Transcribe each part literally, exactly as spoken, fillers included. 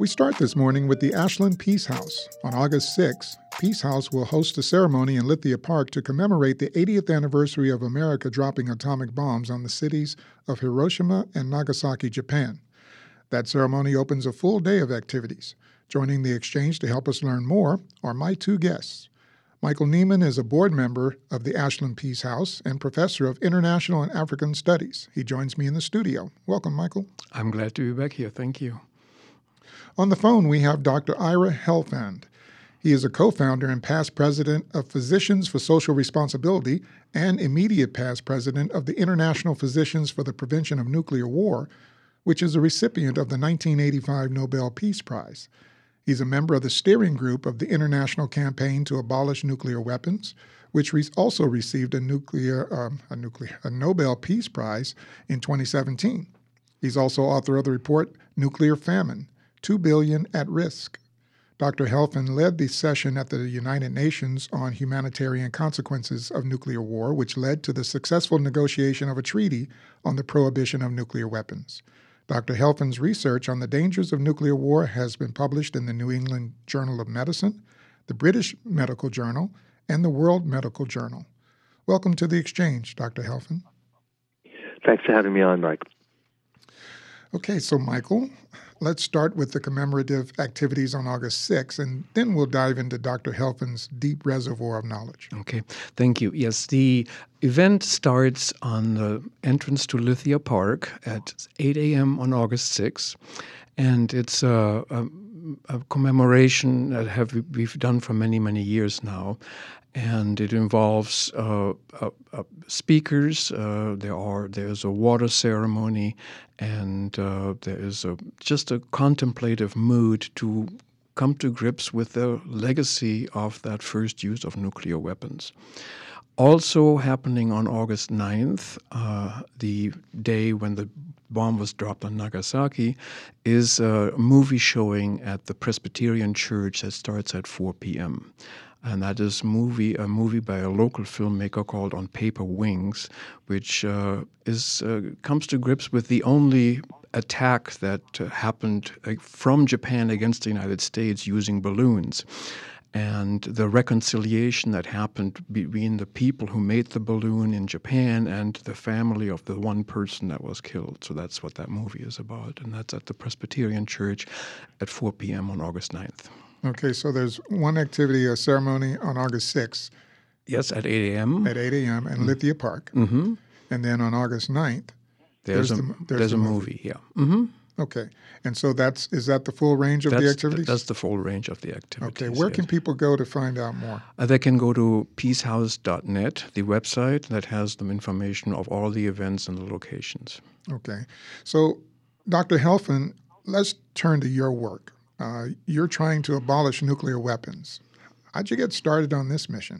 We start this morning with the Ashland Peace House. On August sixth, Peace House will host a ceremony in Lithia Park to commemorate the eightieth anniversary of America dropping atomic bombs on the cities of Hiroshima and Nagasaki, Japan. That ceremony opens a full day of activities. Joining the exchange to help us learn more are my two guests. Michael Neiman is a board member of the Ashland Peace House and professor of International and African Studies. He joins me in the studio. Welcome, Michael. I'm glad to be back here. Thank you. On the phone, we have Doctor Ira Helfand. He is a co-founder and past president of Physicians for Social Responsibility and immediate past president of the International Physicians for the Prevention of Nuclear War, which is a recipient of the nineteen eighty-five Nobel Peace Prize. He's a member of the steering group of the International Campaign to Abolish Nuclear Weapons, which re- also received a nuclear, um, a nuclear, a Nobel Peace Prize in twenty seventeen. He's also author of the report Nuclear Famine, Two Billion at Risk. Doctor Helfand led the session at the United Nations on humanitarian consequences of nuclear war, which led to the successful negotiation of a treaty on the prohibition of nuclear weapons. Doctor Helfand's research on the dangers of nuclear war has been published in the New England Journal of Medicine, the British Medical Journal, and the World Medical Journal. Welcome to the exchange, Doctor Helfand. Thanks for having me on, Mike. Okay, so Michael, let's start with the commemorative activities on August sixth, and then we'll dive into Doctor Helfand's deep reservoir of knowledge. Okay, thank you. Yes, the event starts on the entrance to Lithia Park at eight a.m. on August sixth, and it's a, a, a commemoration that have we've done for many, many years now. And it involves uh, uh, uh, speakers. Uh, there are there's a water ceremony, and uh, there is a just a contemplative mood to come to grips with the legacy of that first use of nuclear weapons. Also happening on August ninth, uh, the day when the bomb was dropped on Nagasaki, is a movie showing at the Presbyterian Church that starts at four p.m. And that is movie a movie by a local filmmaker called On Paper Wings, which uh, is uh, comes to grips with the only attack that uh, happened uh, from Japan against the United States using balloons, and the reconciliation that happened between the people who made the balloon in Japan and the family of the one person that was killed. So that's what that movie is about, and that's at the Presbyterian Church at four p.m. on August ninth. Okay, so there's one activity, a ceremony on August sixth. Yes, at eight a.m. At eight a.m. in mm-hmm. Lithia Park. Mm-hmm. And then on August ninth, there's, there's, a, the, there's, there's the a movie. movie yeah. Mm-hmm. Okay, and so that's is that the full range of that's, the activities? That's the full range of the activities. Okay, where yes. can people go to find out more? Uh, they can go to peace house dot net, the website that has the information of all the events and the locations. Okay, so Doctor Helfand, let's turn to your work. Uh, you're trying to abolish nuclear weapons. How'd you get started on this mission?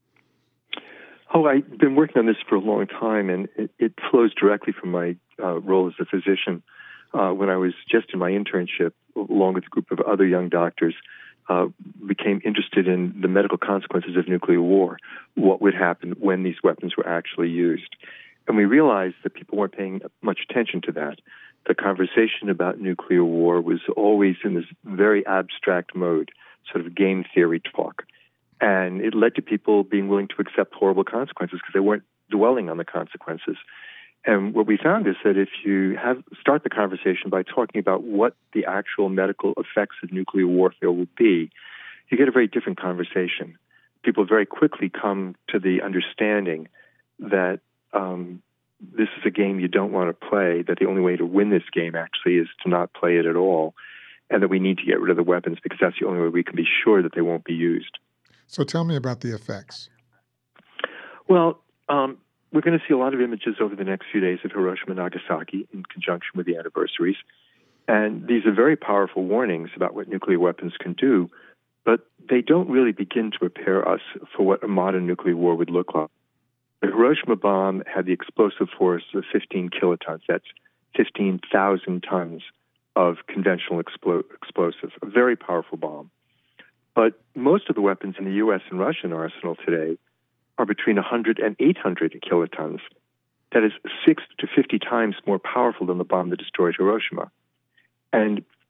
Oh, I've been working on this for a long time, and it, it flows directly from my uh, role as a physician. Uh, when I was just in my internship, along with a group of other young doctors, uh, became interested in the medical consequences of nuclear war, what would happen when these weapons were actually used. And we realized that people weren't paying much attention to that. The conversation about nuclear war was always in this very abstract mode, sort of game theory talk. And it led to people being willing to accept horrible consequences because they weren't dwelling on the consequences. And what we found is that if you have start the conversation by talking about what the actual medical effects of nuclear warfare will be, you get a very different conversation. People very quickly come to the understanding that um, this is a game you don't want to play, that the only way to win this game actually is to not play it at all, and that we need to get rid of the weapons because that's the only way we can be sure that they won't be used. So tell me about the effects. Well, um, we're going to see a lot of images over the next few days of Hiroshima and Nagasaki in conjunction with the anniversaries. And these are very powerful warnings about what nuclear weapons can do, but they don't really begin to prepare us for what a modern nuclear war would look like. The Hiroshima bomb had the explosive force of fifteen kilotons. That's fifteen thousand tons of conventional explo- explosive, a very powerful bomb. But most of the weapons in the U S and Russian arsenal today are between one hundred and eight hundred kilotons. That is six to fifty times more powerful than the bomb that destroyed Hiroshima. And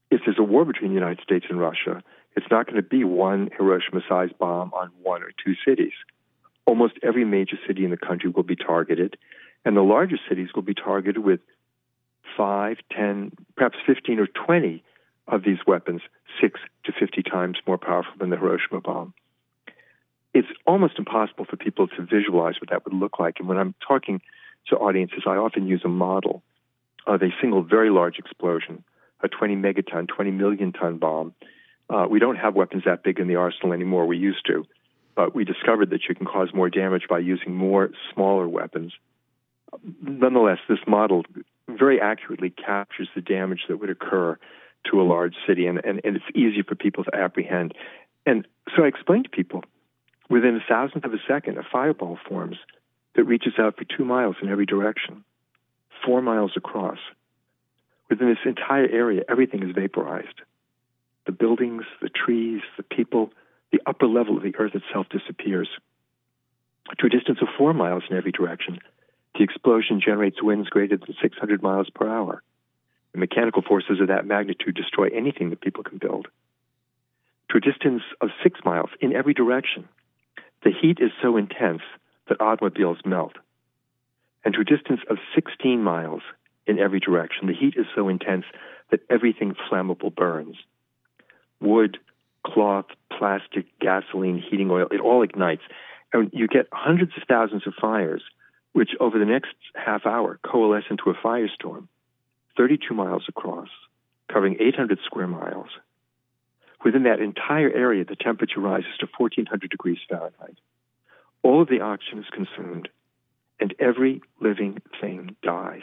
if there's a war between the United States and Russia, it's not going to be one Hiroshima-sized bomb on one or two cities. Almost every major city in the country will be targeted, and the larger cities will be targeted with five, ten, perhaps fifteen or twenty of these weapons, six to fifty times more powerful than the Hiroshima bomb. It's almost impossible for people to visualize what that would look like. And when I'm talking to audiences, I often use a model of a single very large explosion, a twenty megaton, twenty million ton bomb. Uh, we don't have weapons that big in the arsenal anymore. We used to. But we discovered that you can cause more damage by using more smaller weapons. Nonetheless, this model very accurately captures the damage that would occur to a large city, and, and, and it's easy for people to apprehend. And so I explained to people, within a thousandth of a second, a fireball forms that reaches out for two miles in every direction, four miles across. Within this entire area, everything is vaporized. The buildings, the trees, the people, the upper level of the earth itself disappears. To a distance of four miles in every direction, the explosion generates winds greater than six hundred miles per hour. The mechanical forces of that magnitude destroy anything that people can build. To a distance of six miles in every direction, the heat is so intense that automobiles melt. And to a distance of sixteen miles in every direction, the heat is so intense that everything flammable burns. Wood, cloth, plastic, gasoline, heating oil, it all ignites. And you get hundreds of thousands of fires, which over the next half hour coalesce into a firestorm, thirty-two miles across, covering eight hundred square miles. Within that entire area, the temperature rises to fourteen hundred degrees Fahrenheit. All of the oxygen is consumed, and every living thing dies.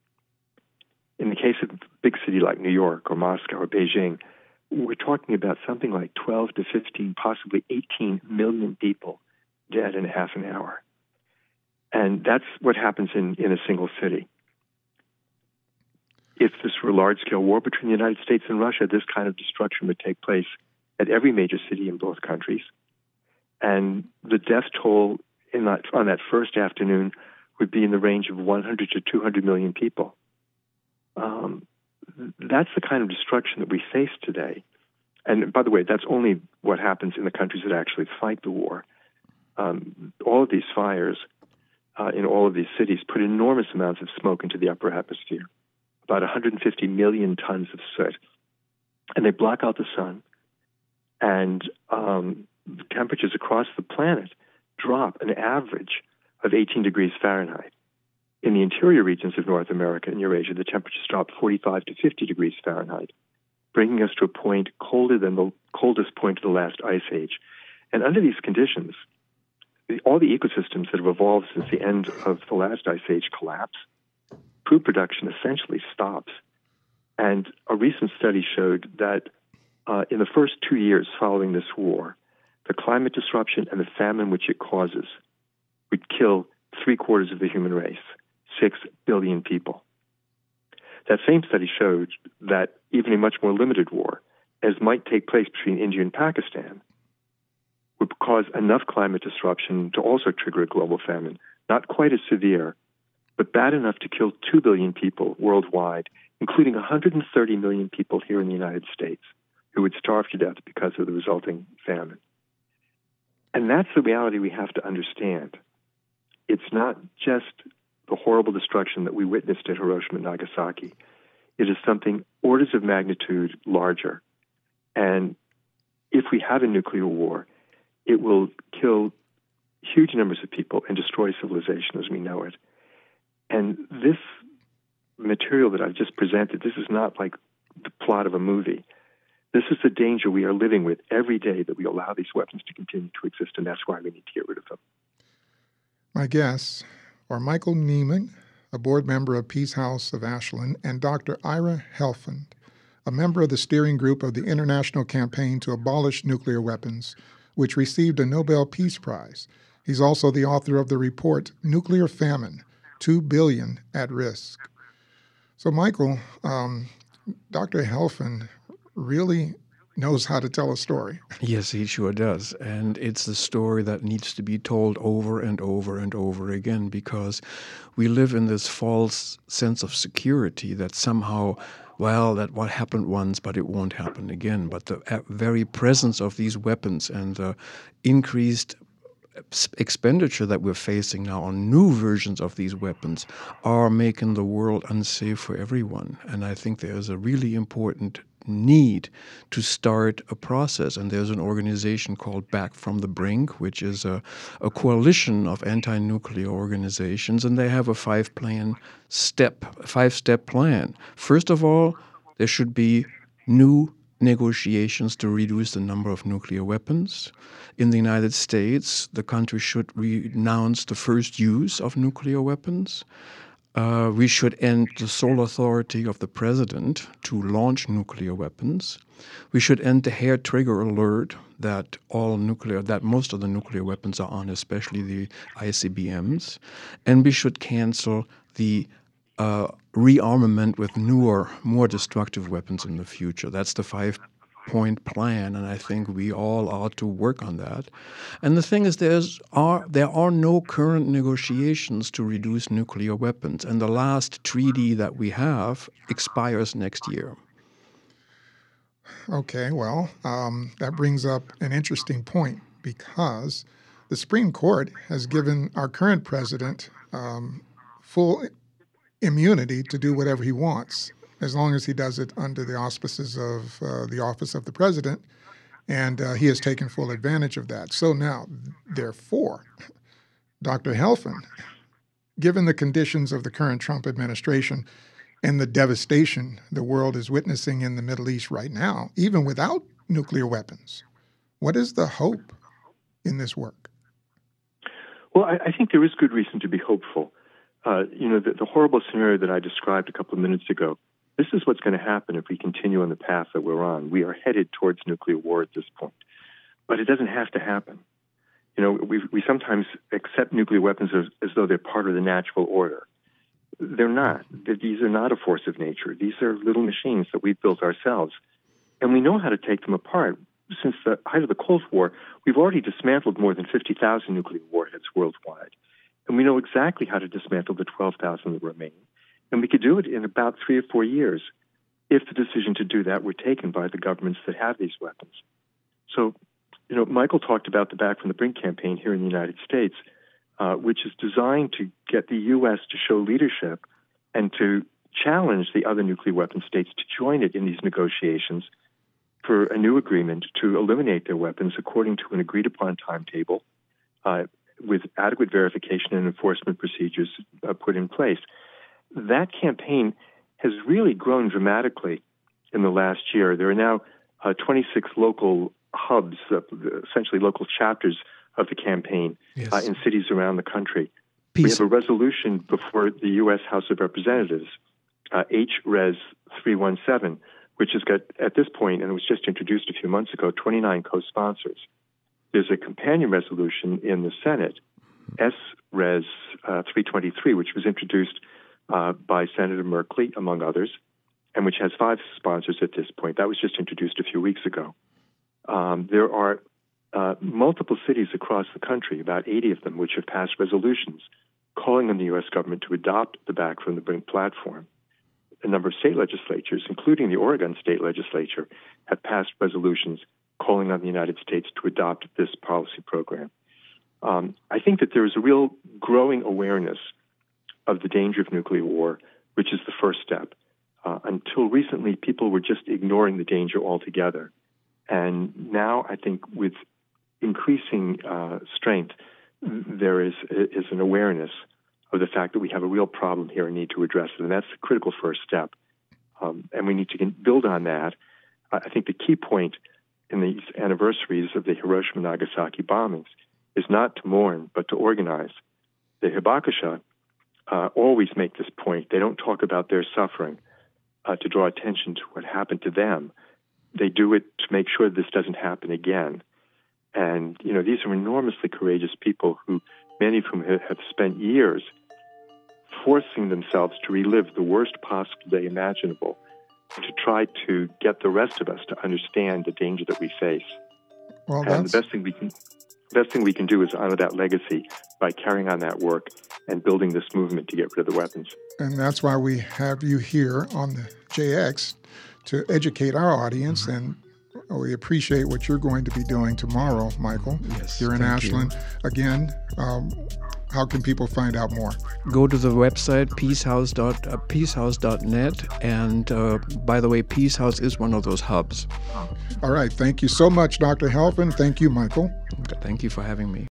In the case of a big city like New York or Moscow or Beijing, we're talking about something like twelve to fifteen, possibly eighteen million people dead in half an hour. And that's what happens in, in a single city. If this were a large-scale war between the United States and Russia, this kind of destruction would take place at every major city in both countries. And the death toll in that, on that first afternoon would be in the range of one hundred to two hundred million people. Um, that's the kind of destruction that we face today. And by the way, that's only what happens in the countries that actually fight the war. Um, all of these fires uh, in all of these cities put enormous amounts of smoke into the upper atmosphere, about one hundred fifty million tons of soot. And they block out the sun, and um, the temperatures across the planet drop an average of eighteen degrees Fahrenheit. In the interior regions of North America and Eurasia, the temperatures drop forty-five to fifty degrees Fahrenheit, bringing us to a point colder than the coldest point of the last ice age. And under these conditions, the, all the ecosystems that have evolved since the end of the last ice age collapse. Food production essentially stops. And a recent study showed that uh, in the first two years following this war, the climate disruption and the famine which it causes would kill three quarters of the human race, six billion people. That same study showed that even a much more limited war, as might take place between India and Pakistan, would cause enough climate disruption to also trigger a global famine, not quite as severe, but bad enough to kill two billion people worldwide, including one hundred thirty million people here in the United States, who would starve to death because of the resulting famine. And that's the reality we have to understand. It's not just the horrible destruction that we witnessed at Hiroshima and Nagasaki. It is something orders of magnitude larger. And if we have a nuclear war, it will kill huge numbers of people and destroy civilization as we know it. And this material that I've just presented, this is not like the plot of a movie. This is the danger we are living with every day that we allow these weapons to continue to exist, and that's why we need to get rid of them. My guests are Michael Neiman, a board member of Peace House of Ashland, and Doctor Ira Helfand, a member of the steering group of the International Campaign to Abolish Nuclear Weapons, which received a Nobel Peace Prize. He's also the author of the report, Nuclear Famine, Two Billion at Risk. So, Michael, um, Doctor Helfand really knows how to tell a story. Yes, he sure does. And it's the story that needs to be told over and over and over again, because we live in this false sense of security that somehow well, that what happened once, but it won't happen again. But the uh, very presence of these weapons and the increased expenditure that we're facing now on new versions of these weapons are making the world unsafe for everyone. And I think there's a really important need to start a process. And there's an organization called Back from the Brink, which is a, a coalition of anti-nuclear organizations, and they have a five-plan step, five-step plan. First of all, there should be new negotiations to reduce the number of nuclear weapons. In the United States, the country should renounce the first use of nuclear weapons. Uh, we should end the sole authority of the president to launch nuclear weapons. We should end the hair trigger alert that all nuclear, that most of the nuclear weapons are on, especially the I C B Ms. And we should cancel the uh, rearmament with newer, more destructive weapons in the future. That's the five-point plan, and I think we all ought to work on that. And the thing is, there's are there are no current negotiations to reduce nuclear weapons, and the last treaty that we have expires next year. Okay, well, um, that brings up an interesting point, because the Supreme Court has given our current president um, full immunity to do whatever he wants, as long as he does it under the auspices of uh, the office of the president, and uh, he has taken full advantage of that. So now, therefore, Doctor Helfand, given the conditions of the current Trump administration and the devastation the world is witnessing in the Middle East right now, even without nuclear weapons, what is the hope in this work? Well, I, I think there is good reason to be hopeful. Uh, you know, the, the horrible scenario that I described a couple of minutes ago, this is what's going to happen if we continue on the path that we're on. We are headed towards nuclear war at this point. But it doesn't have to happen. You know, we we sometimes accept nuclear weapons as, as though they're part of the natural order. They're not. These are not a force of nature. These are little machines that we've built ourselves. And we know how to take them apart. Since the height of the Cold War, we've already dismantled more than fifty thousand nuclear warheads worldwide. And we know exactly how to dismantle the twelve thousand that remain. And we could do it in about three or four years if the decision to do that were taken by the governments that have these weapons. So, you know, Michael talked about the Back from the Brink campaign here in the United States, uh, which is designed to get the U S to show leadership and to challenge the other nuclear weapon states to join it in these negotiations for a new agreement to eliminate their weapons according to an agreed-upon timetable, uh, with adequate verification and enforcement procedures uh, put in place. That campaign has really grown dramatically in the last year. There are now uh, twenty-six local hubs, uh, essentially local chapters of the campaign, yes. uh, in cities around the country. Peace. We have a resolution before the U S House of Representatives, uh, H Res three one seven, which has got, at this point, and it was just introduced a few months ago, twenty-nine co-sponsors. There's a companion resolution in the Senate, S Res uh, three twenty-three, which was introduced uh, by Senator Merkley, among others, and which has five sponsors at this point. That was just introduced a few weeks ago. Um, there are uh, multiple cities across the country, about eighty of them, which have passed resolutions calling on the U S government to adopt the Back from the Brink platform. A number of state legislatures, including the Oregon state legislature, have passed resolutions calling on the United States to adopt this policy program. Um, I think that there is a real growing awareness of the danger of nuclear war, which is the first step. Uh, until recently, people were just ignoring the danger altogether. And now I think with increasing uh, strength, there is, is an awareness of the fact that we have a real problem here and need to address it. And that's the critical first step. Um, and we need to build on that. I think the key point in these anniversaries of the Hiroshima and Nagasaki bombings is not to mourn, but to organize. The Hibakusha uh, always make this point. They don't talk about their suffering uh, to draw attention to what happened to them. They do it to make sure this doesn't happen again. And, you know, these are enormously courageous people who, many of whom have spent years forcing themselves to relive the worst possible day imaginable, to try to get the rest of us to understand the danger that we face. Well, and that's... the best thing we can, best thing we can do is honor that legacy by carrying on that work and building this movement to get rid of the weapons. And that's why we have you here on the J X to educate our audience, and we appreciate what you're going to be doing tomorrow, Michael. Yes, Here in thank Ashland. you. Again, um, how can people find out more? Go to the website peacehouse dot uh, peacehouse dot net, and uh, by the way, Peacehouse is one of those hubs. All right. Thank you so much, Doctor Helfand. Thank you, Michael. Thank you for having me.